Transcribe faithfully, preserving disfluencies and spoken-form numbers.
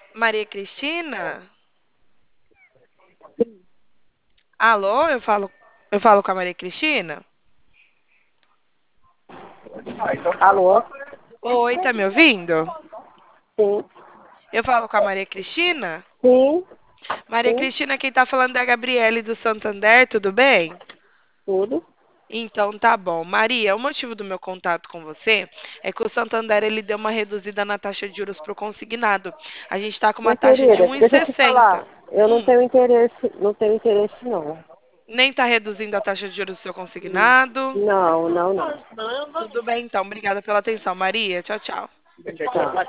Maria Cristina? Alô, eu falo, eu falo com a Maria Cristina? Alô? Oi, tá me ouvindo? Sim, Eu falo com a Maria Cristina? sim, Maria sim, Cristina, quem tá falando é a Gabriele do Santander, tudo bem? tudo. Então tá bom. Maria, o motivo do meu contato com você é que o Santander ele deu uma reduzida na taxa de juros pro consignado. A gente tá com uma Minha taxa de querida, deixa eu te um vírgula sessenta. falar. Eu não Hum, tenho interesse, não tenho interesse não. nem tá reduzindo a taxa de juros do seu Hum. consignado. Não, não, não. Tudo bem, então. Obrigada pela atenção, Maria. Tchau, tchau. Tá.